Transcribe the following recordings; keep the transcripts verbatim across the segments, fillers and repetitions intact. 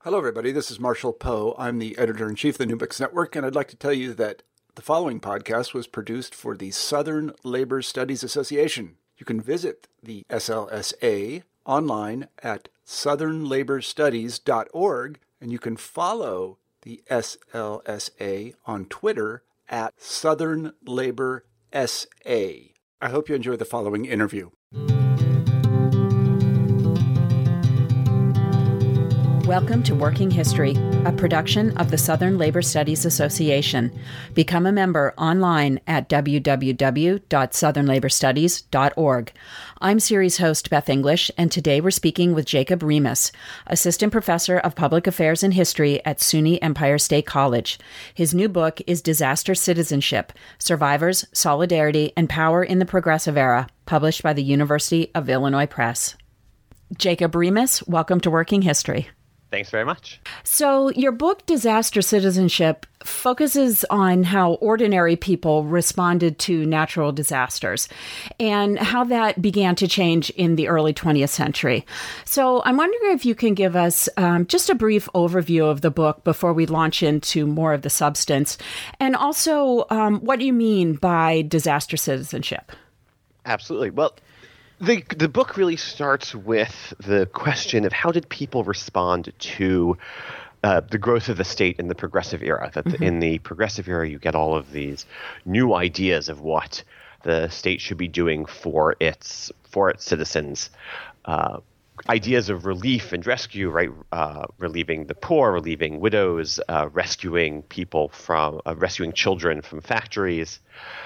Hello, everybody. This is Marshall Poe. I'm the editor-in-chief of the New Books Network, and I'd like to tell you that the following podcast was produced for the Southern Labor Studies Association. You can visit the S L S A online at southern labor studies dot org, and you can follow the S L S A on Twitter at Southern Labor S A. I hope you enjoy the following interview. Welcome to Working History, a production of the Southern Labor Studies Association. Become a member online at w w w dot southern labor studies dot org. I'm series host Beth English, and today we're speaking with Jacob Remus, Assistant Professor of Public Affairs and History at SUNY Empire State College. His new book is Disaster Citizenship: Survivors, Solidarity, and Power in the Progressive Era, published by the University of Illinois Press. Jacob Remus, welcome to Working History. Thanks very much. So your book, Disaster Citizenship, focuses on how ordinary people responded to natural disasters and how that began to change in the early twentieth century. So I'm wondering if you can give us um, just a brief overview of the book before we launch into more of the substance, and also um, what you mean by disaster citizenship. Absolutely. Well, The the book really starts with the question of how did people respond to uh, the growth of the state in the progressive era. That mm-hmm. in the progressive era, you get all of these new ideas of what the state should be doing for its for its citizens. Uh, ideas of relief and rescue, right? Uh, relieving the poor, relieving widows, uh, rescuing people from uh, rescuing children from factories,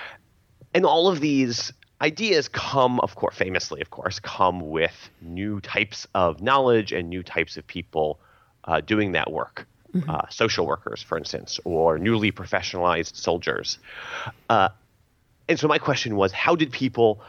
and all of these ideas come, of course, famously, of course, come with new types of knowledge and new types of people uh, doing that work. Mm-hmm. Uh, social workers, for instance, or newly professionalized soldiers. Uh, and so my question was, how did people,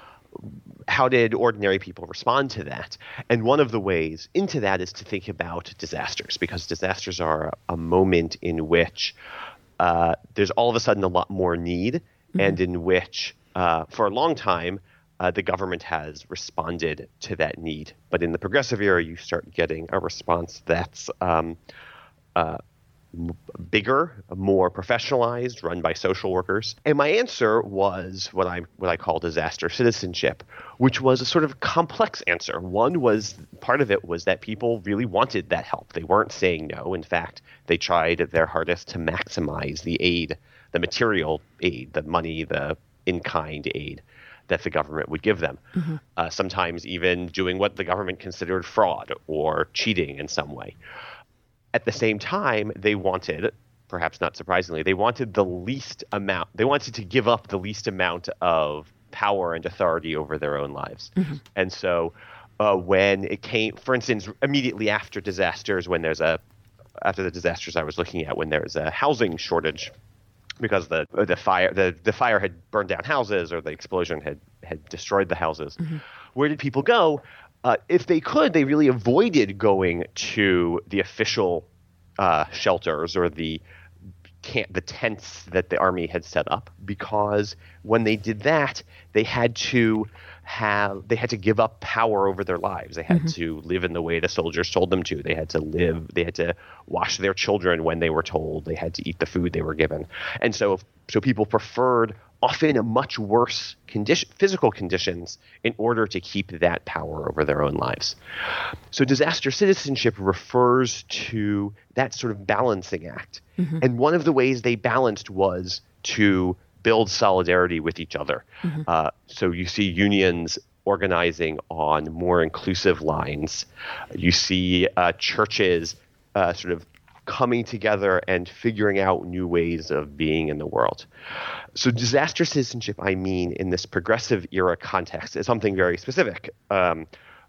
how did ordinary people respond to that? And one of the ways into that is to think about disasters, because disasters are a moment in which uh, there's all of a sudden a lot more need, mm-hmm. and in which Uh, for a long time, uh, the government has responded to that need. But in the progressive era, you start getting a response that's um, uh, m- bigger, more professionalized, run by social workers. And my answer was what I what I call disaster citizenship, which was a sort of complex answer. One was, part of it was that people really wanted that help. They weren't saying no. In fact, they tried their hardest to maximize the aid, the material aid, the money, the in-kind aid that the government would give them, mm-hmm. uh, sometimes even doing what the government considered fraud or cheating in some way. At the same time, they wanted, perhaps not surprisingly, they wanted the least amount, they wanted to give up the least amount of power and authority over their own lives. Mm-hmm. And so uh, when it came, for instance, immediately after disasters, when there's a, after the disasters I was looking at, when there's a housing shortage, because the the fire the, the fire had burned down houses, or the explosion had, had destroyed the houses. Mm-hmm. Where did people go? Uh, if they could, they really avoided going to the official uh, shelters or the camp, the tents that the army had set up, because when they did that, they had to have they had to give up power over their lives. They had mm-hmm. to live in the way the soldiers told them to. They had to live. They had to wash their children when they were told. They had to eat the food they were given. And so, so people preferred often a much worse condition, physical conditions, in order to keep that power over their own lives. So disaster citizenship refers to that sort of balancing act. Mm-hmm. And one of the ways they balanced was to build solidarity with each other. Mm-hmm. Uh, so you see unions organizing on more inclusive lines. You see uh, churches uh, sort of coming together and figuring out new ways of being in the world. So disaster citizenship, I mean, in this progressive era context, is something very specific, um,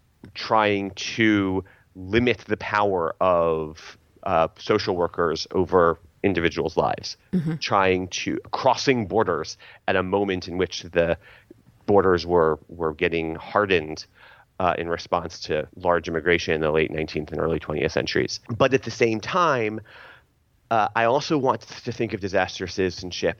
trying to limit the power of uh, social workers over individuals' lives, mm-hmm. trying to crossing borders at a moment in which the borders were were getting hardened uh, in response to large immigration in the late nineteenth and early twentieth centuries. But at the same time, uh, I also want to think of disaster citizenship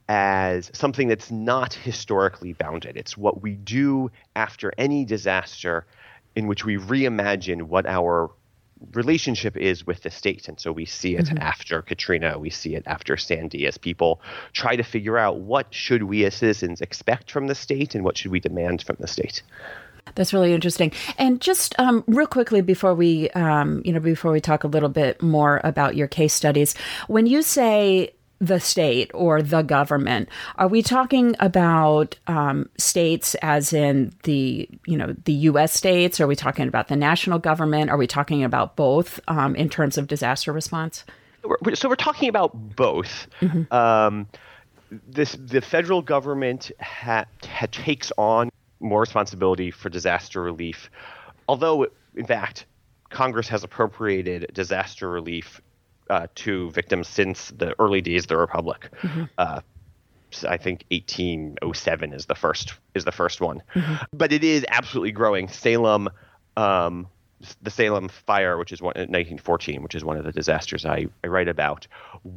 as something that's not historically bounded. It's what we do after any disaster, in which we reimagine what our relationship is with the state. And so we see it mm-hmm. after Katrina, we see it after Sandy, as people try to figure out what should we as citizens expect from the state and what should we demand from the state. That's really interesting. And just um, real quickly before we, um, you know, before we talk a little bit more about your case studies, when you say the state or the government, are we talking about um, states as in the, you know, the U S states? Are we talking about the national government? Are we talking about both um, in terms of disaster response? So we're talking about both. Mm-hmm. Um, this the federal government ha- ha- takes on more responsibility for disaster relief, although, in fact, Congress has appropriated disaster relief uh, to victims since the early days of the Republic. Mm-hmm. Uh, I think eighteen oh seven is the first is the first one, mm-hmm. but it is absolutely growing. Salem, um, the Salem fire, which is one in nineteen fourteen, which is one of the disasters I, I write about,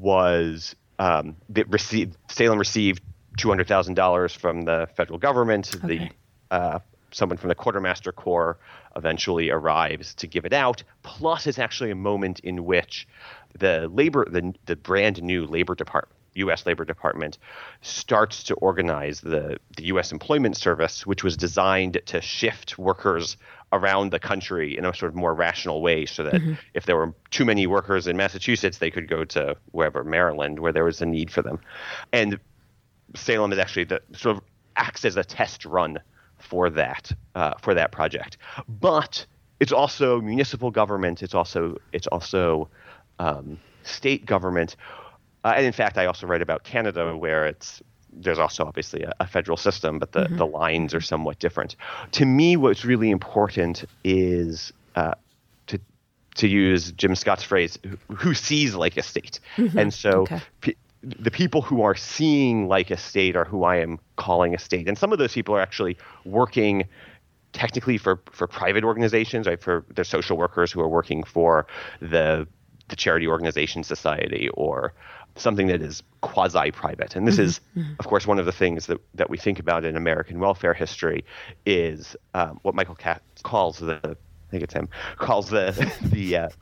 was um, that received Salem received two hundred thousand dollars from the federal government. Okay. The Uh, someone from the Quartermaster Corps eventually arrives to give it out. Plus, it's actually a moment in which the labor, the, the brand new Labor Department, U S Labor Department, starts to organize the, the U S Employment Service, which was designed to shift workers around the country in a sort of more rational way, so that mm-hmm. if there were too many workers in Massachusetts, they could go to wherever, Maryland, where there was a need for them. And Salem is actually the sort of acts as a test run for that uh, for that project. But it's also municipal government. It's also it's also um, state government. Uh, and in fact, I also write about Canada, where it's there's also obviously a, a federal system, but the, mm-hmm. the lines are somewhat different. To me, what's really important is uh, to to use Jim Scott's phrase, who sees like a state. Mm-hmm. And so okay. p- the people who are seeing like a state are who I am calling a state. And some of those people are actually working technically for, for private organizations, right? For the social workers who are working for the the charity organization society or something that is quasi-private. And this mm-hmm. is, mm-hmm. of course, one of the things that, that we think about in American welfare history is um, what Michael Katz calls the, I think it's him, calls the, the, uh,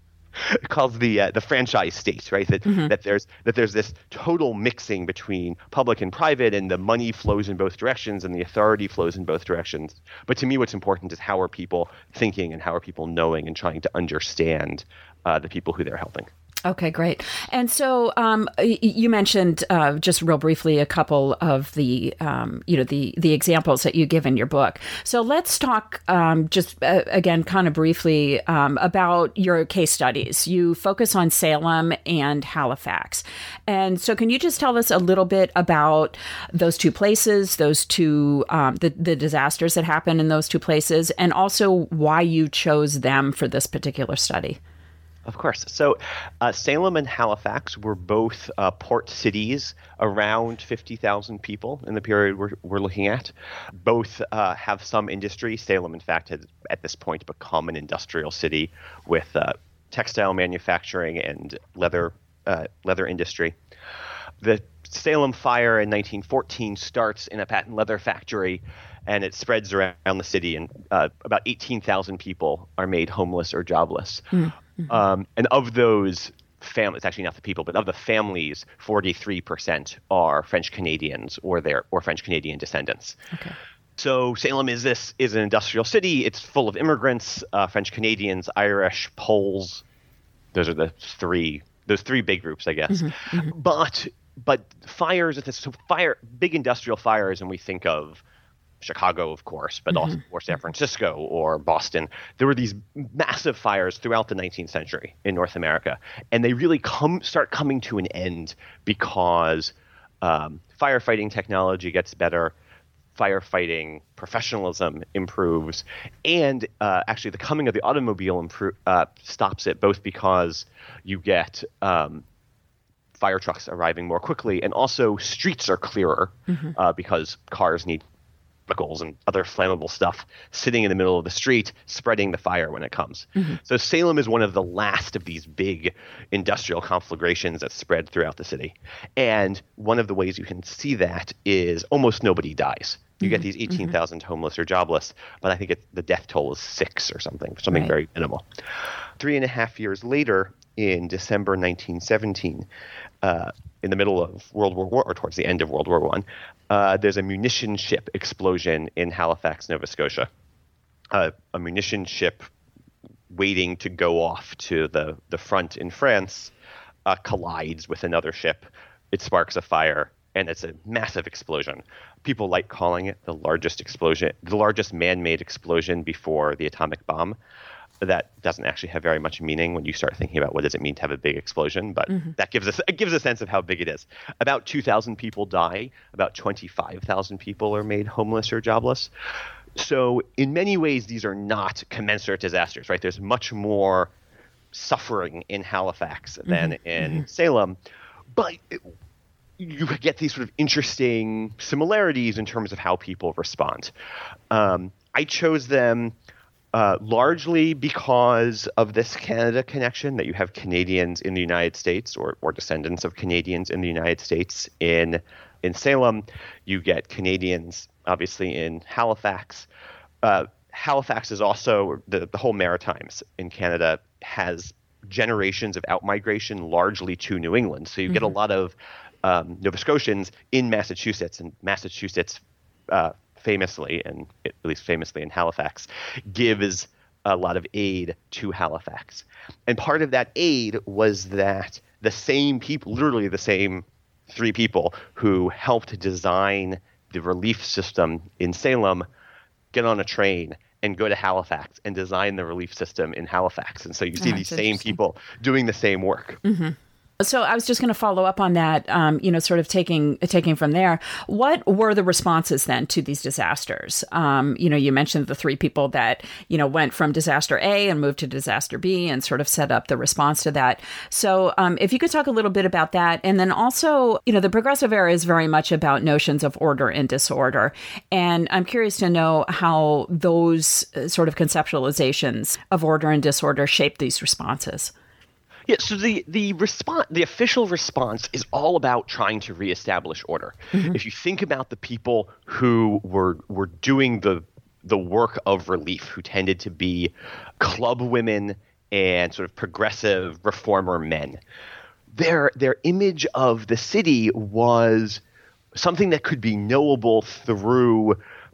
calls the uh, the franchise state, right? That mm-hmm. that there's that there's this total mixing between public and private, and the money flows in both directions, and the authority flows in both directions. But to me, what's important is how are people thinking, and how are people knowing, and trying to understand uh, the people who they're helping. Okay, great. And so um, you mentioned uh, just real briefly a couple of the, um, you know, the the examples that you give in your book. So let's talk um, just uh, again, kind of briefly um, about your case studies. You focus on Salem and Halifax. And so can you just tell us a little bit about those two places, those two, um, the, the disasters that happened in those two places, and also why you chose them for this particular study? Of course. So uh, Salem and Halifax were both uh, port cities, around fifty thousand people in the period we're, we're looking at. Both uh, have some industry. Salem, in fact, had at this point become an industrial city with uh, textile manufacturing and leather uh, leather industry. The Salem fire in nineteen fourteen starts in a patent leather factory, and it spreads around the city, and uh, about eighteen thousand people are made homeless or jobless. Mm. Mm-hmm. Um, and of those families, actually not the people, but of the families, forty-three percent are French Canadians or their or French Canadian descendants. Okay. So Salem is this is an industrial city. It's full of immigrants, uh, French Canadians, Irish, Poles. Those are the three those three big groups, I guess. Mm-hmm. Mm-hmm. But but fires, so fire, big industrial fires, and we think of Chicago, of course, but mm-hmm. also or San Francisco or Boston. There were these massive fires throughout the nineteenth century in North America, and they really come start coming to an end because um, firefighting technology gets better, firefighting professionalism improves, and uh, actually the coming of the automobile improve, uh, stops it, both because you get um, fire trucks arriving more quickly, and also streets are clearer mm-hmm. uh, because cars need chemicals and other flammable stuff sitting in the middle of the street, spreading the fire when it comes. Mm-hmm. So Salem is one of the last of these big industrial conflagrations that spread throughout the city. And one of the ways you can see that is almost nobody dies. You mm-hmm. get these eighteen thousand mm-hmm. homeless or jobless, but I think it, the death toll is six or something, something right. very minimal. Three and a half years later, in December nineteen seventeen, uh, in the middle of World War One, or towards the end of World War One, uh, there's a munition ship explosion in Halifax, Nova Scotia. Uh, a munition ship waiting to go off to the, the front in France uh, collides with another ship. It sparks a fire, and it's a massive explosion. People like calling it the largest explosion, the largest man-made explosion before the atomic bomb. That doesn't actually have very much meaning when you start thinking about what does it mean to have a big explosion, but mm-hmm. that gives us it gives a sense of how big it is. About two thousand people die. About twenty-five thousand people are made homeless or jobless. So in many ways, these are not commensurate disasters, right? There's much more suffering in Halifax than mm-hmm. in mm-hmm. Salem, but it, you get these sort of interesting similarities in terms of how people respond. Um, I chose them uh, largely because of this Canada connection, that you have Canadians in the United States or, or descendants of Canadians in the United States in in Salem. You get Canadians, obviously, in Halifax. Uh, Halifax is also, the, the whole Maritimes in Canada has generations of outmigration largely to New England. So you mm-hmm. get a lot of um, Nova Scotians in Massachusetts, and Massachusetts uh, famously, and at least famously in Halifax, gives a lot of aid to Halifax. And part of that aid was that the same people, literally the same three people who helped design the relief system in Salem, get on a train and go to Halifax and design the relief system in Halifax. And so you see oh, these same people doing the same work. Mm-hmm. So I was just going to follow up on that, um, you know, sort of taking taking from there. What were the responses then to these disasters? Um, you know, you mentioned the three people that, you know, went from disaster A and moved to disaster B and sort of set up the response to that. So um, if you could talk a little bit about that. And then also, you know, the Progressive Era is very much about notions of order and disorder. And I'm curious to know how those sort of conceptualizations of order and disorder shaped these responses. Yeah, so the the response, the official response is all about trying to reestablish order. Mm-hmm. If you think about the people who were were doing the the work of relief, who tended to be club women and sort of progressive reformer men, their their image of the city was something that could be knowable through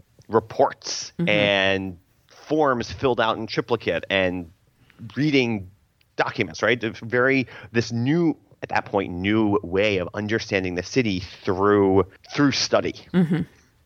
reports mm-hmm. and forms filled out in triplicate and reading documents, right? Very this new, at that point, new way of understanding the city through through study. Mm-hmm.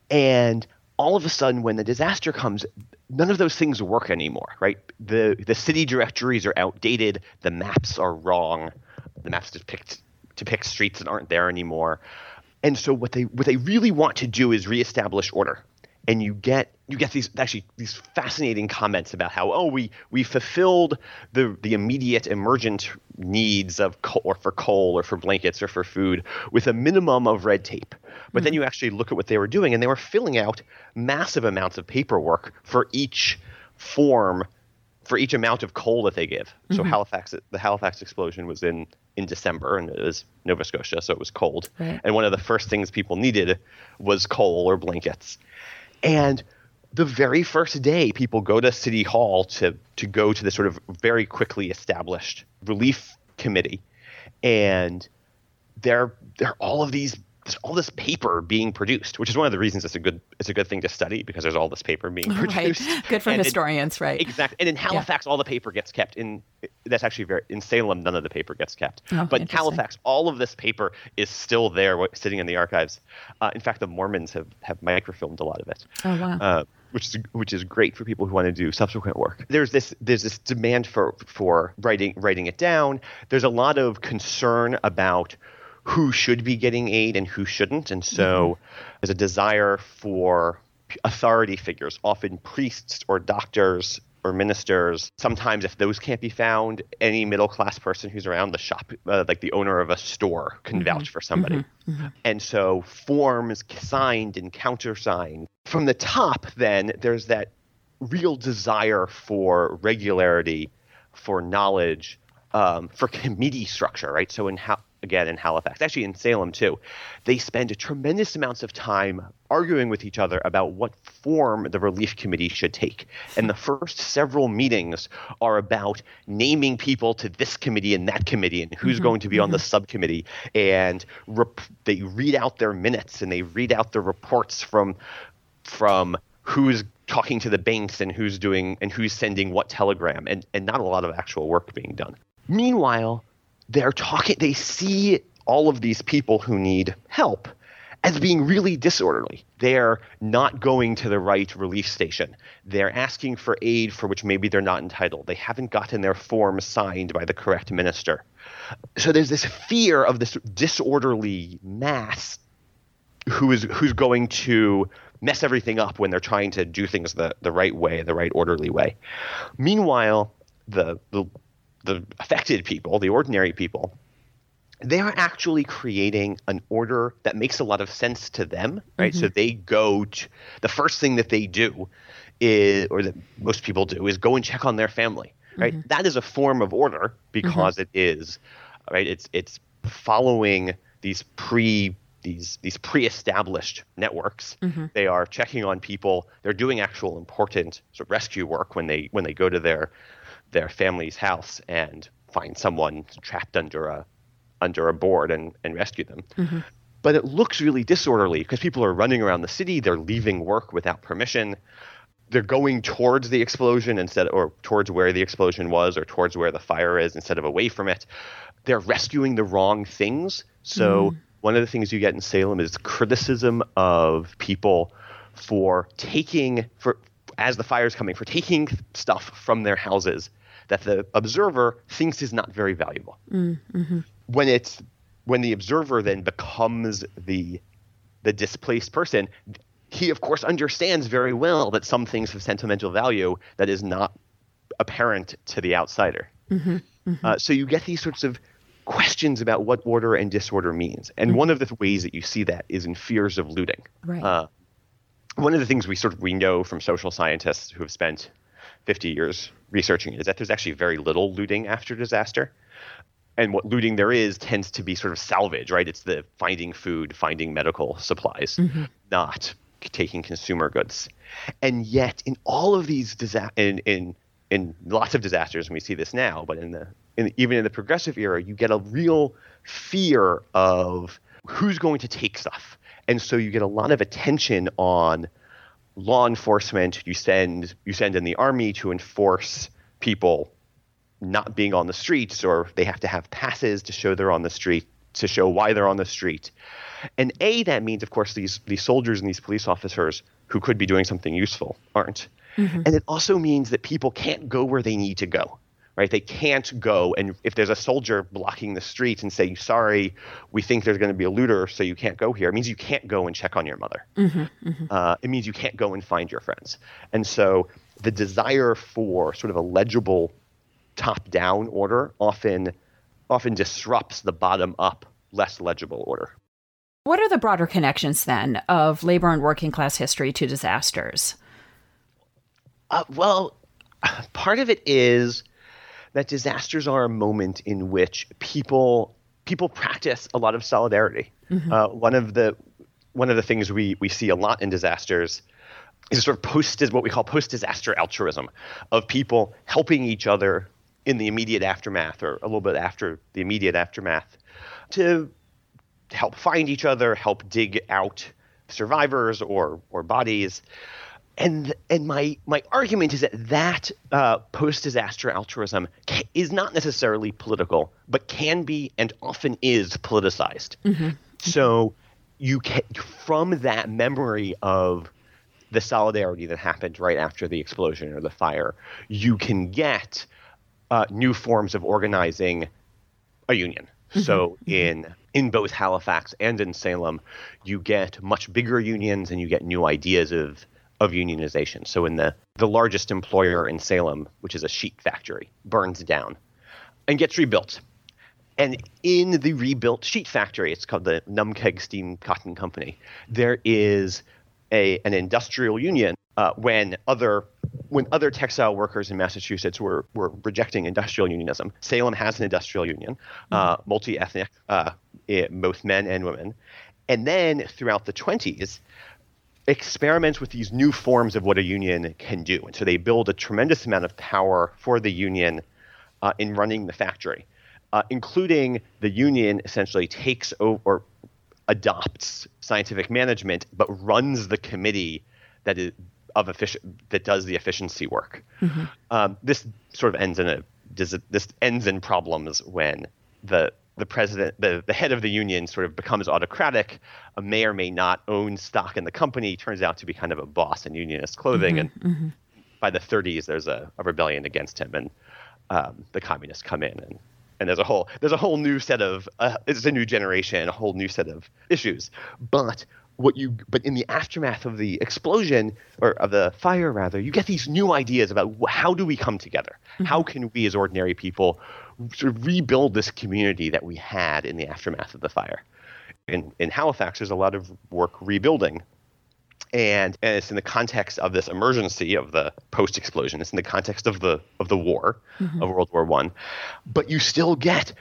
And all of a sudden, when the disaster comes, none of those things work anymore, right? The the city directories are outdated. The maps are wrong. The maps depict depict streets that aren't there anymore. And so what they what they really want to do is reestablish order. And you get you get these actually these fascinating comments about how oh we we fulfilled the the immediate emergent needs of coal, or for coal or for blankets or for food with a minimum of red tape. But mm-hmm. then you actually look at what they were doing, and they were filling out massive amounts of paperwork for each form, for each amount of coal that they give. Mm-hmm. So Halifax, the Halifax explosion was in in December, and it was Nova Scotia, so it was cold. Right. And one of the first things people needed was coal or blankets. And the very first day, people go to City Hall to to go to this sort of very quickly established relief committee, and there there are all of these there's all this paper being produced, which is one of the reasons it's a good it's a good thing to study, because there's all this paper being produced. Right. Good for and historians, it, right? Exactly. And in Halifax, yeah. all the paper gets kept in. That's actually very in Salem. None of the paper gets kept, oh, but in Halifax, all of this paper is still there, sitting in the archives. Uh, in fact, the Mormons have have microfilmed a lot of it. Oh wow. Uh, which is which is great for people who want to do subsequent work. There's this there's this demand for for writing writing it down. There's a lot of concern about who should be getting aid and who shouldn't, and so mm-hmm. there's a desire for authority figures, often priests or doctors or ministers. Sometimes, if those can't be found, any middle class person who's around the shop, uh, like the owner of a store, can mm-hmm. vouch for somebody. Mm-hmm. Mm-hmm. And so forms signed and countersigned. From the top, then, there's that real desire for regularity, for knowledge, um, for committee structure, right? So in how again in Halifax, actually in Salem too, they spend tremendous amounts of time arguing with each other about what form the relief committee should take. And the first several meetings are about naming people to this committee and that committee and who's mm-hmm, going to be mm-hmm. on the subcommittee. And rep- they read out their minutes and they read out the reports from from who's talking to the banks and who's doing and who's sending what telegram, and, and not a lot of actual work being done. Meanwhile, they're talking, they see all of these people who need help as being really disorderly. They're not going to the right relief station. They're asking for aid for which maybe they're not entitled. They haven't gotten their form signed by the correct minister. So there's this fear of this disorderly mass who is who's going to mess everything up when they're trying to do things the, the right way, the right orderly way. Meanwhile, the, the the affected people, the ordinary people, they are actually creating an order that makes a lot of sense to them, right? Mm-hmm. So they go to – the first thing that they do is – or that most people do is go and check on their family, right? Mm-hmm. That is a form of order because mm-hmm. it is – right? It's it's following these pre – these these pre-established networks. Mm-hmm. They are checking on people. They're doing actual important sort of rescue work when they when they go to their their family's house and find someone trapped under a under a board and, and rescue them. Mm-hmm. But it looks really disorderly because people are running around the city. They're leaving work without permission. They're going towards the explosion instead, or towards where the explosion was, or towards where the fire is instead of away from it. They're rescuing the wrong things. So. Mm. One of the things you get in Salem is criticism of people for taking, for as the fire's coming, for taking stuff from their houses that the observer thinks is not very valuable. Mm-hmm. When it's when the observer then becomes the the displaced person, he of course understands very well that some things have sentimental value that is not apparent to the outsider. Mm-hmm. Mm-hmm. Uh, so you get these sorts of questions about what order and disorder means. And mm-hmm. one of the ways that you see that is in fears of looting. Right. Uh, one of the things we sort of we know from social scientists who have spent fifty years researching it is that there's actually very little looting after disaster. And what looting there is tends to be sort of salvage, right? It's the finding food, finding medical supplies, mm-hmm. not taking consumer goods. And yet in all of these disa- in, in in lots of disasters, and we see this now, but in the in, even in the progressive era, you get a real fear of who's going to take stuff. And so you get a lot of attention on law enforcement. You send you send in the army to enforce people not being on the streets, or they have to have passes to show they're on the street, to show why they're on the street. And A, that means, of course, these these soldiers and these police officers who could be doing something useful aren't. Mm-hmm. And it also means that people can't go where they need to go, right? They can't go. And if there's a soldier blocking the street and saying, sorry, we think there's going to be a looter, so you can't go here, it means you can't go and check on your mother. Mm-hmm. Mm-hmm. Uh, it means you can't go and find your friends. And so the desire for sort of a legible top-down order often often disrupts the bottom-up, less legible order. What are the broader connections, then, of labor and working class history to disasters? Uh, well, part of it is that disasters are a moment in which people people practice a lot of solidarity. Mm-hmm. Uh, one of the one of the things we we see a lot in disasters is a sort of post what we call post-disaster altruism of people helping each other in the immediate aftermath, or a little bit after the immediate aftermath, to help find each other, help dig out survivors or or bodies. And and my my argument is that that uh, post-disaster altruism ca- is not necessarily political, but can be and often is politicized. Mm-hmm. So you can, from that memory of the solidarity that happened right after the explosion or the fire, you can get uh, new forms of organizing a union. Mm-hmm. So in in both Halifax and in Salem, you get much bigger unions and you get new ideas of of unionization. So in the, the largest employer in Salem, which is a sheet factory, burns down and gets rebuilt. And in the rebuilt sheet factory, it's called the Numkeg Steam Cotton Company, there is a an industrial union uh, when other when other textile workers in Massachusetts were, were rejecting industrial unionism, Salem has an industrial union, mm-hmm. uh, multi-ethnic, uh, it, both men and women. And then throughout the twenties, experiments with these new forms of what a union can do. And so they build a tremendous amount of power for the union uh, in running the factory, uh, including the union essentially takes over or adopts scientific management, but runs the committee that is of effic- that does the efficiency work. Mm-hmm. Um, this sort of ends in a this ends in problems when the the president, the, the head of the union sort of becomes autocratic, uh, may or may not own stock in the company, turns out to be kind of a boss in unionist clothing. Mm-hmm, and mm-hmm. by the thirties, there's a, a rebellion against him, and um, the communists come in, and, and there's a whole there's a whole new set of uh, it's a new generation, a whole new set of issues. But what you but in the aftermath of the explosion or of the fire, rather, you get these new ideas about how do we come together? Mm-hmm. How can we, as ordinary people, sort of rebuild this community that we had in the aftermath of the fire? In in Halifax, there's a lot of work rebuilding. And, and it's in the context of this emergency of the post-explosion. It's in the context of the of the war, mm-hmm. of World War One. But you still get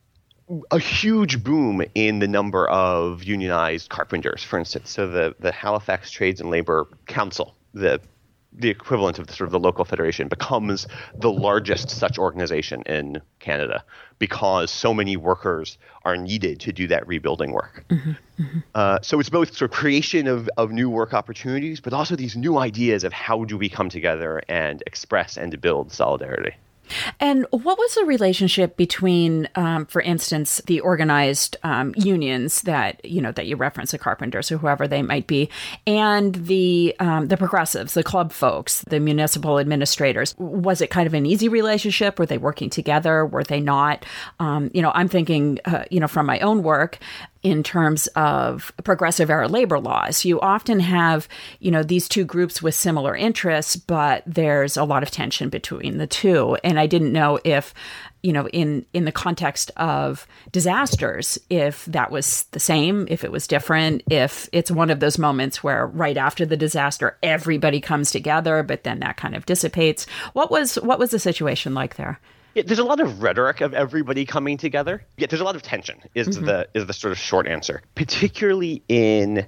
a huge boom in the number of unionized carpenters, for instance. So the, the Halifax Trades and Labor Council, the the equivalent of the, sort of the local federation, becomes the largest such organization in Canada because so many workers are needed to do that rebuilding work. Mm-hmm, mm-hmm. Uh, so it's both sort of creation of, of new work opportunities, but also these new ideas of how do we come together and express and build solidarity. And what was the relationship between, um, for instance, the organized um, unions that you know that you reference, the carpenters or whoever they might be, and the um, the progressives, the club folks, the municipal administrators? Was it kind of an easy relationship? Were they working together? Were they not? Um, you know, I'm thinking, uh, you know, from my own work, in terms of progressive era labor laws, you often have, you know, these two groups with similar interests, but there's a lot of tension between the two. And I didn't know if, you know, in, in the context of disasters, if that was the same, if it was different, if it's one of those moments where right after the disaster, everybody comes together, but then that kind of dissipates. What was, what was the situation like there? Yeah, there's a lot of rhetoric of everybody coming together. Yeah, there's a lot of tension is mm-hmm. the is the sort of short answer. Particularly in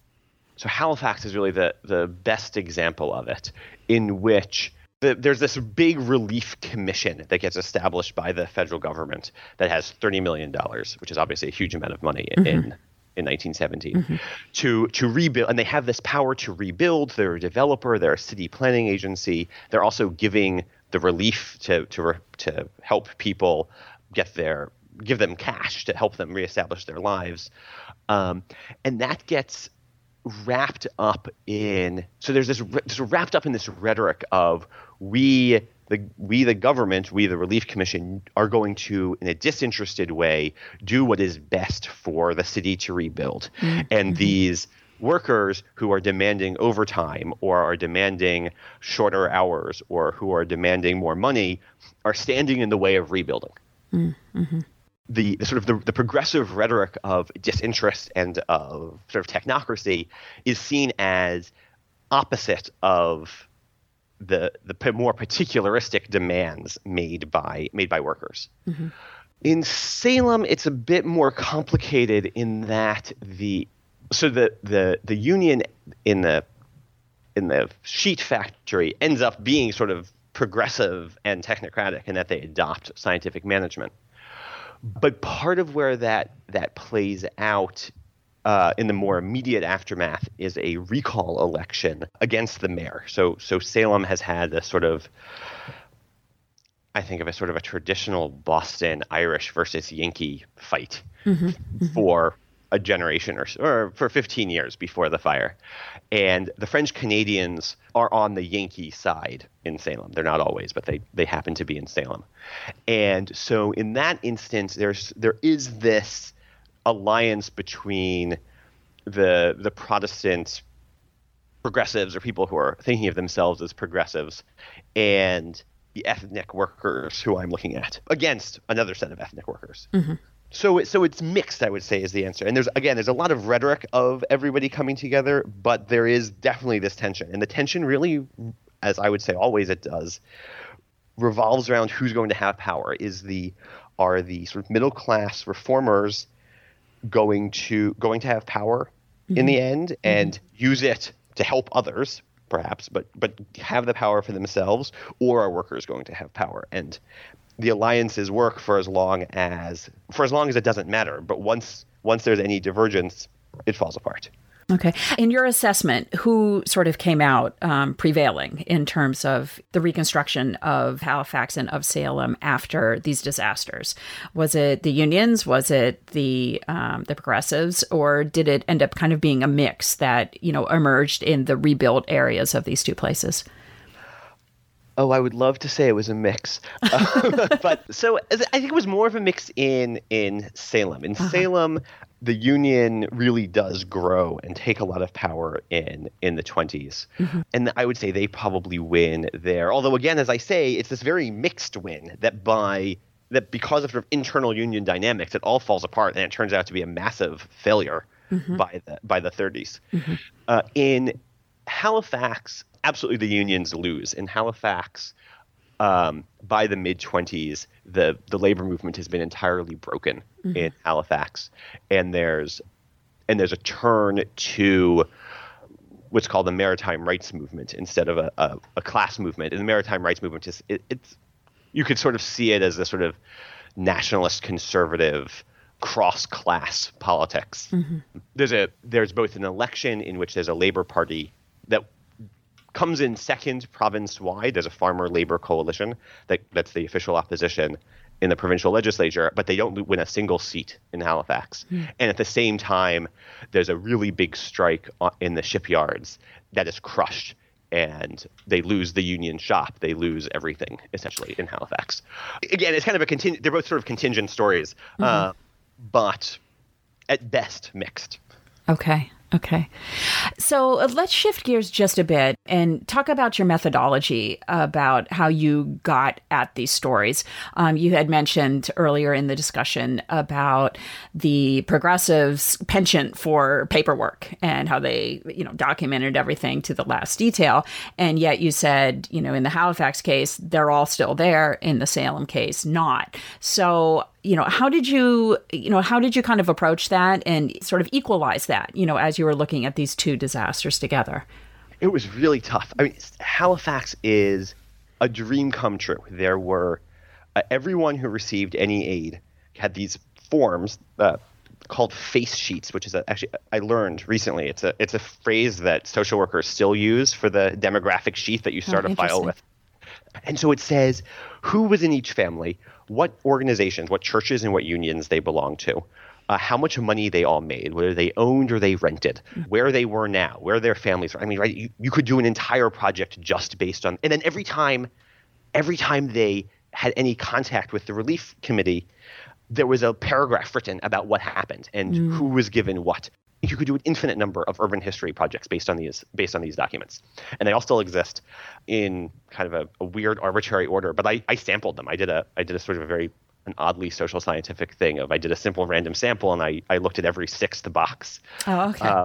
so Halifax is really the the best example of it, in which the, there's this big relief commission that gets established by the federal government that has thirty million dollars, which is obviously a huge amount of money mm-hmm. in in nineteen seventeen, mm-hmm. to to rebuild, and they have this power to rebuild. They're a developer, they're a city planning agency. They're also giving the relief to to to help people get their give them cash to help them reestablish their lives, um, and that gets wrapped up in so there's this just wrapped up in this rhetoric of we the we the government we the Relief Commission are going to, in a disinterested way, do what is best for the city to rebuild, mm-hmm. and these workers who are demanding overtime or are demanding shorter hours or who are demanding more money are standing in the way of rebuilding. Mm-hmm. The, the sort of the, the progressive rhetoric of disinterest and of sort of technocracy is seen as opposite of the the more particularistic demands made by made by workers. Mm-hmm. In Salem, it's a bit more complicated in that the So the, the the union in the in the sheet factory ends up being sort of progressive and technocratic in that they adopt scientific management. But part of where that that plays out uh, in the more immediate aftermath is a recall election against the mayor. So so Salem has had a sort of, I think of a sort of a traditional Boston Irish versus Yankee fight mm-hmm. Mm-hmm. for a generation or, or for fifteen years before the fire. And the French Canadians are on the Yankee side in Salem. They're not always, but they, they happen to be in Salem. And so in that instance, there's there is this alliance between the the Protestant progressives or people who are thinking of themselves as progressives and the ethnic workers who I'm looking at against another set of ethnic workers. Mm-hmm. So, so it's mixed, I would say, is the answer. And there's, again, there's a lot of rhetoric of everybody coming together, but there is definitely this tension. And the tension really as I would say always it does, revolves around who's going to have power. Is the are the sort of middle class reformers going to going to have power mm-hmm. in the end and mm-hmm. use it to help others, perhaps, but but have the power for themselves, or are workers going to have power? And the alliances work for as long as for as long as it doesn't matter. But once once there's any divergence, it falls apart. Okay. In your assessment, who sort of came out um, prevailing in terms of the reconstruction of Halifax and of Salem after these disasters? Was it the unions? Was it the um, the progressives? Or did it end up kind of being a mix that, you know, emerged in the rebuilt areas of these two places? Oh, I would love to say it was a mix. Uh, but so I think it was more of a mix in in Salem. In uh-huh. Salem, the Union really does grow and take a lot of power in in the twenties. Mm-hmm. And I would say they probably win there. Although, again, as I say, it's this very mixed win that by that because of, sort of internal Union dynamics, it all falls apart and it turns out to be a massive failure mm-hmm. by the by the thirties. Mm-hmm. Uh, in Halifax, absolutely the unions lose. In Halifax, um, by the mid-twenties, the, the labor movement has been entirely broken mm-hmm. in Halifax. And there's and there's a turn to what's called the maritime rights movement instead of a, a, a class movement. And the maritime rights movement is it, it's you could sort of see it as a sort of nationalist conservative cross-class politics. Mm-hmm. There's a there's both an election in which there's a Labour Party that comes in second province-wide. There's a farmer labor coalition that that's the official opposition in the provincial legislature, but they don't win a single seat in Halifax. Mm. And at the same time, there's a really big strike in the shipyards that is crushed, and they lose the union shop. They lose everything, essentially, in Halifax. Again, it's kind of a contingent. They're both sort of contingent stories, mm-hmm. uh, but at best mixed. Okay. Okay. So uh, let's shift gears just a bit and talk about your methodology about how you got at these stories. Um, you had mentioned earlier in the discussion about the progressives' penchant for paperwork and how they, you know, documented everything to the last detail. And yet you said, you know, in the Halifax case, they're all still there. In the Salem case, not. So, you know, how did you, you know, how did you kind of approach that and sort of equalize that, you know, as you were looking at these two disasters together? It was really tough. I mean, Halifax is a dream come true. There were uh, everyone who received any aid had these forms uh, called face sheets, which is a, actually I learned recently. It's a it's a phrase that social workers still use for the demographic sheet that you start oh, a file with. And so it says who was in each family, what organizations, what churches and what unions they belong to, uh, how much money they all made, whether they owned or they rented, where they were now, where their families were. I mean, right, you, you could do an entire project just based on – and then every time, every time they had any contact with the relief committee, there was a paragraph written about what happened and mm. who was given what. You could do an infinite number of urban history projects based on these based on these documents. And they all still exist in kind of a, a weird arbitrary order. But I, I sampled them. I did a I did a sort of a very an oddly social scientific thing of I did a simple random sample and I, I looked at every sixth box. Oh, okay. Uh,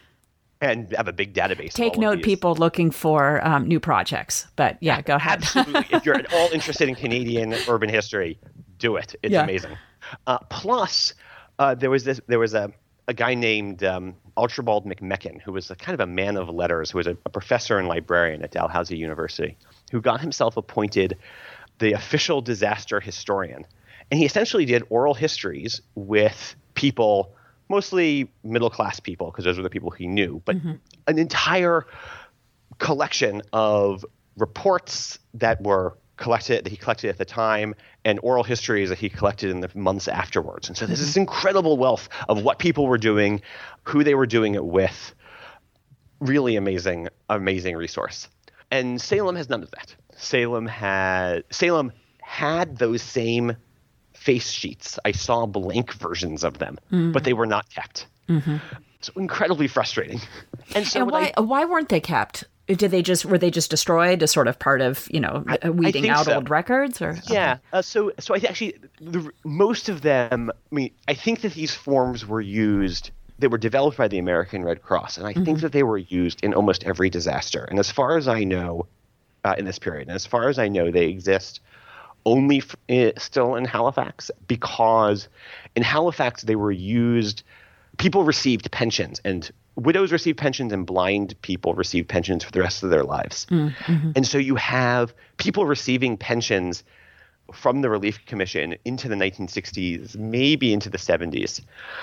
and have a big database. Take note, people looking for um, new projects. But yeah, go ahead. Absolutely. If you're at all interested in Canadian urban history, do it. It's yeah. amazing. Uh, plus, uh, there was this there was a a guy named um, Archibald McMechen, who was a kind of a man of letters, who was a, a professor and librarian at Dalhousie University, who got himself appointed the official disaster historian. And he essentially did oral histories with people, mostly middle-class people, because those were the people he knew, but mm-hmm. an entire collection of reports that were collected that he collected at the time and oral histories that he collected in the months afterwards. And so there's this incredible wealth of what people were doing, who they were doing it with. Really amazing, amazing resource. And Salem has none of that. Salem had Salem had those same face sheets. I saw blank versions of them, mm-hmm. but they were not kept. Mm-hmm. So incredibly frustrating. And so and why I, why weren't they kept? Did they just were they just destroyed as sort of part of, you know, I, weeding out so. old records? Or yeah, okay. uh, so so I actually the, most of them. I mean, I think that these forms were used. They were developed by the American Red Cross, and I mm-hmm. think that they were used in almost every disaster. And as far as I know, uh, in this period. And as far as I know, they exist only f- uh, still in Halifax, because in Halifax they were used – people received pensions, and widows received pensions and blind people received pensions for the rest of their lives. Mm-hmm. And so you have people receiving pensions from the Relief Commission into the nineteen sixties, maybe into the seventies.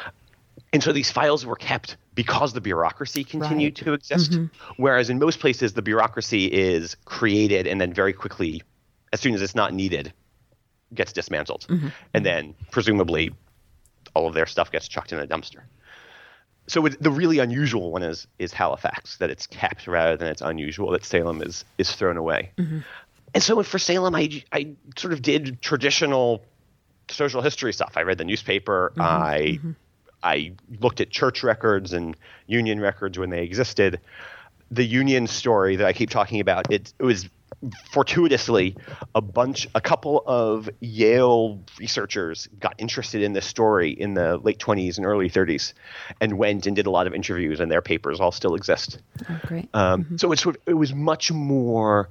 And so these files were kept because the bureaucracy continued right. to exist, mm-hmm. whereas in most places the bureaucracy is created and then very quickly, as soon as it's not needed, gets dismantled. Mm-hmm. And then presumably all of their stuff gets chucked in a dumpster. So it, the really unusual one is is Halifax, that it's kept rather than it's unusual that Salem is is thrown away. Mm-hmm. And so for Salem, I, I sort of did traditional social history stuff. I read the newspaper. Mm-hmm. I mm-hmm. I looked at church records and union records when they existed. The union story that I keep talking about, it, it was fortuitously a bunch, a couple of Yale researchers got interested in this story in the late twenties and early thirties and went and did a lot of interviews, and their papers all still exist. Oh, great. Um, mm-hmm. So it's sort of, it was much more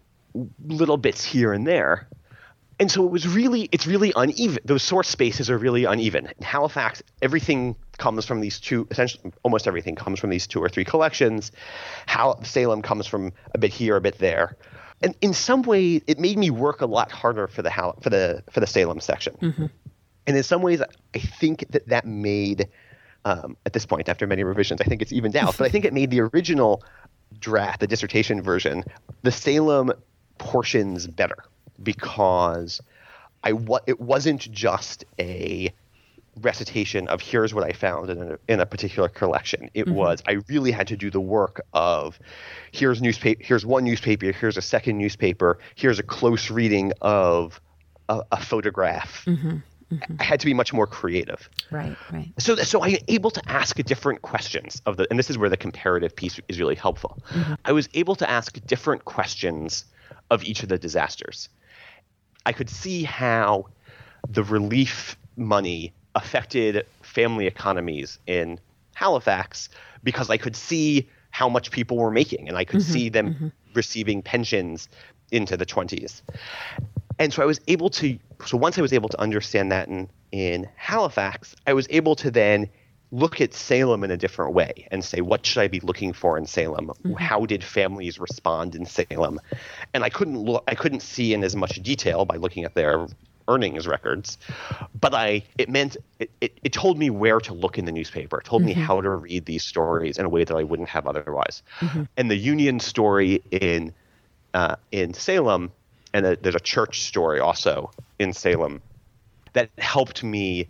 little bits here and there. And so it was really, it's really uneven. Those source spaces are really uneven. In Halifax, everything comes from these two, essentially almost everything comes from these two or three collections. How Salem comes from a bit here, a bit there. And in some way, it made me work a lot harder for the for the for the Salem section. Mm-hmm. And in some ways, I think that that made, um, at this point, after many revisions, I think it's evened out. But I think it made the original draft, the dissertation version, the Salem portions better, because I wa- it wasn't just a recitation of here's what I found in a, in a particular collection. It mm-hmm. was, I really had to do the work of here's newspaper, here's one newspaper, here's a second newspaper, here's a close reading of a, a photograph. Mm-hmm. Mm-hmm. I had to be much more creative. Right, right. So, so I was able to ask different questions of the, and this is where the comparative piece is really helpful. Mm-hmm. I was able to ask different questions of each of the disasters. I could see how the relief money affected family economies in Halifax, because I could see how much people were making, and I could mm-hmm, see them mm-hmm. receiving pensions into the twenties. And so I was able to, so once I was able to understand that in, in Halifax, I was able to then look at Salem in a different way and say, what should I be looking for in Salem? Mm-hmm. How did families respond in Salem? And I couldn't look, I couldn't see in as much detail by looking at their earnings records, but I it meant it, it, it told me where to look in the newspaper. It told mm-hmm. me how to read these stories in a way that I wouldn't have otherwise. Mm-hmm. And the Union story in uh, in Salem, and a, there's a church story also in Salem that helped me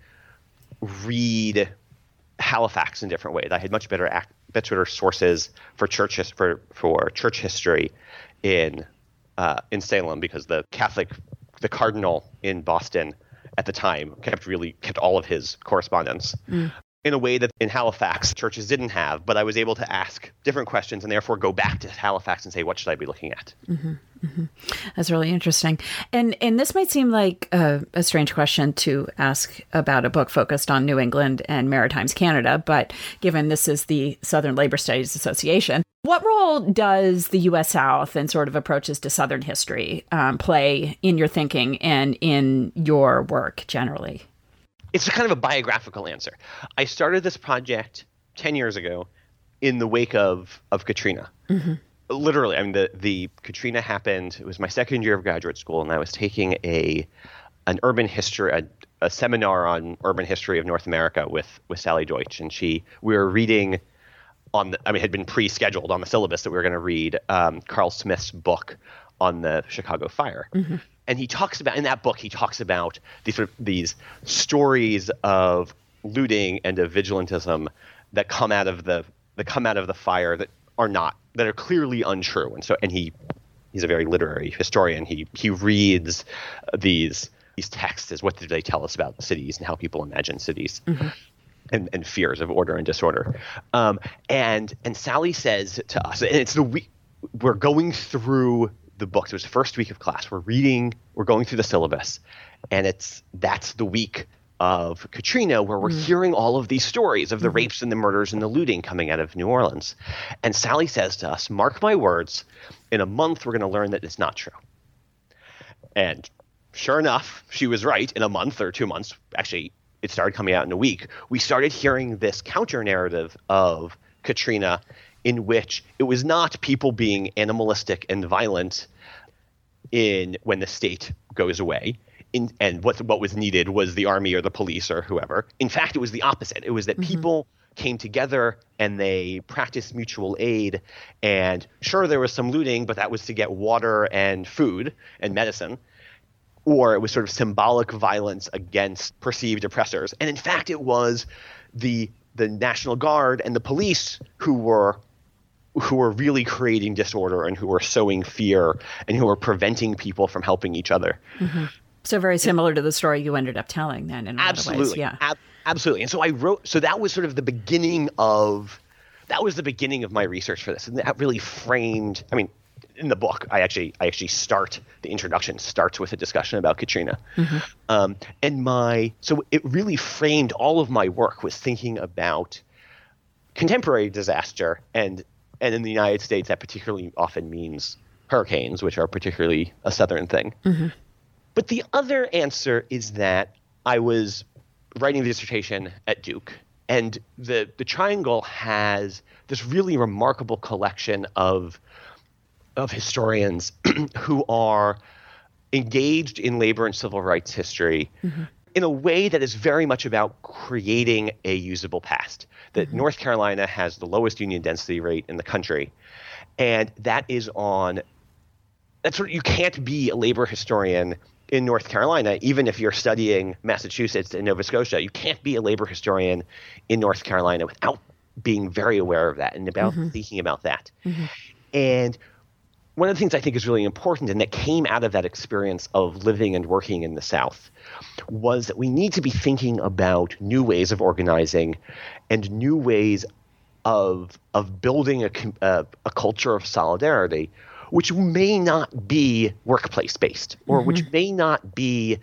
read Halifax in different ways. I had much better act, better sources for church for for church history in uh, in Salem, because the Catholic the cardinal in Boston at the time kept really kept all of his correspondence mm. in a way that in Halifax churches didn't have. But I was able to ask different questions and therefore go back to Halifax and say, what should I be looking at? Mm-hmm, mm-hmm. That's really interesting. And and this might seem like a, a strange question to ask about a book focused on New England and Maritimes Canada, but given this is the Southern Labor Studies Association, what role does the U S South and sort of approaches to Southern history um, play in your thinking and in your work generally? It's a kind of a biographical answer. I started this project ten years ago in the wake of, of Katrina. Mm-hmm. Literally, I mean, the, the Katrina happened. It was my second year of graduate school, and I was taking a an urban history, a, a seminar on urban history of North America with, with Sally Deutsch. And she, we were reading on the, I mean, it had been pre-scheduled on the syllabus that we were going to read um, Carl Smith's book on the Chicago fire. Mm-hmm. And he talks about, in that book, he talks about these sort of these stories of looting and of vigilantism that come out of the that come out of the fire that are not, that are clearly untrue. And so, and he he's a very literary historian. He he reads these these texts as what did they tell us about cities and how people imagine cities. Mm-hmm. And, and fears of order and disorder. Um, and and Sally says to us, and it's the week, we're going through the books. It was the first week of class. We're reading, we're going through the syllabus. And it's that's the week of Katrina, where we're mm. hearing all of these stories of the mm-hmm. rapes and the murders and the looting coming out of New Orleans. And Sally says to us, mark my words, in a month we're going to learn that it's not true. And sure enough, she was right. In a month or two months, actually, it started coming out in a week, we started hearing this counter-narrative of Katrina in which it was not people being animalistic and violent in when the state goes away. In, and what what was needed was the army or the police or whoever. In fact, it was the opposite. It was that mm-hmm. people came together and they practiced mutual aid. And sure, there was some looting, but that was to get water and food and medicine. Or it was sort of symbolic violence against perceived oppressors. And in fact, it was the the National Guard and the police who were who were really creating disorder and who were sowing fear and who were preventing people from helping each other. Mm-hmm. So very similar to the story you ended up telling then in a absolutely. lot of ways. Yeah. Ab- absolutely. And so I wrote – so that was sort of the beginning of – that was the beginning of my research for this. And that really framed – I mean, in the book, I actually I actually start – the introduction starts with a discussion about Katrina. Mm-hmm. Um, and my – so it really framed all of my work was thinking about contemporary disaster. And, and in the United States, that particularly often means hurricanes, which are particularly a southern thing. Mm-hmm. But the other answer is that I was writing the dissertation at Duke, and the, the Triangle has this really remarkable collection of, of historians who are engaged in labor and civil rights history mm-hmm. in a way that is very much about creating a usable past. That mm-hmm. North Carolina has the lowest union density rate in the country, and that is on – that's what you can't be a labor historian in North Carolina, even if you're studying Massachusetts and Nova Scotia. You can't be a labor historian in North Carolina without being very aware of that and about mm-hmm. thinking about that. Mm-hmm. And one of the things I think is really important and that came out of that experience of living and working in the South was that we need to be thinking about new ways of organizing and new ways of of building a, a, a culture of solidarity, which may not be workplace-based or mm-hmm. which may not be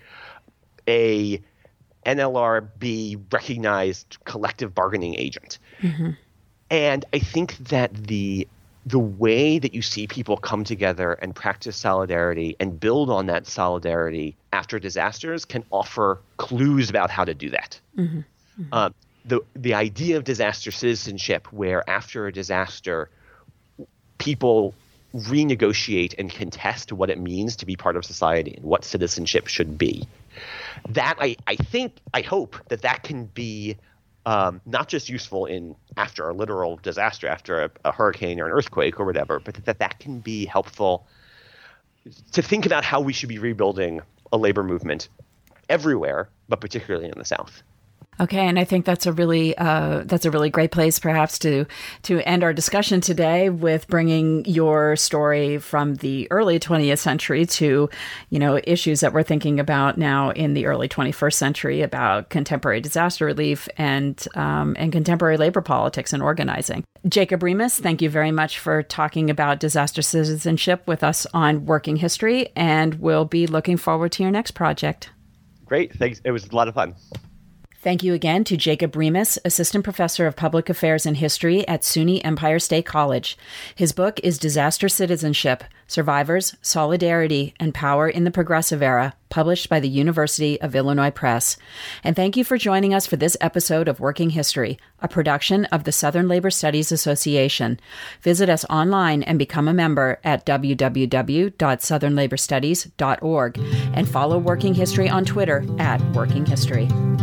a N L R B recognized collective bargaining agent. Mm-hmm. And I think that the the way that you see people come together and practice solidarity and build on that solidarity after disasters can offer clues about how to do that. Mm-hmm. Mm-hmm. Uh, the the idea of disaster citizenship, where after a disaster, people renegotiate and contest what it means to be part of society and what citizenship should be. That I, I think, I hope that that can be um, not just useful in after a literal disaster, after a, a hurricane or an earthquake or whatever, but that that can be helpful to think about how we should be rebuilding a labor movement everywhere, but particularly in the South. Okay, and I think that's a really uh, that's a really great place, perhaps, to to end our discussion today with bringing your story from the early twentieth century to, you know, issues that we're thinking about now in the early twenty-first century about contemporary disaster relief and um, and contemporary labor politics and organizing. Jacob Remus, thank you very much for talking about disaster citizenship with us on Working History, and we'll be looking forward to your next project. Great, thanks. It was a lot of fun. Thank you again to Jacob Remus, Assistant Professor of Public Affairs and History at SUNY Empire State College. His book is Disaster Citizenship, Survivors, Solidarity, and Power in the Progressive Era, published by the University of Illinois Press. And thank you for joining us for this episode of Working History, a production of the Southern Labor Studies Association. Visit us online and become a member at w w w dot southern labor studies dot org and follow Working History on Twitter at Working History.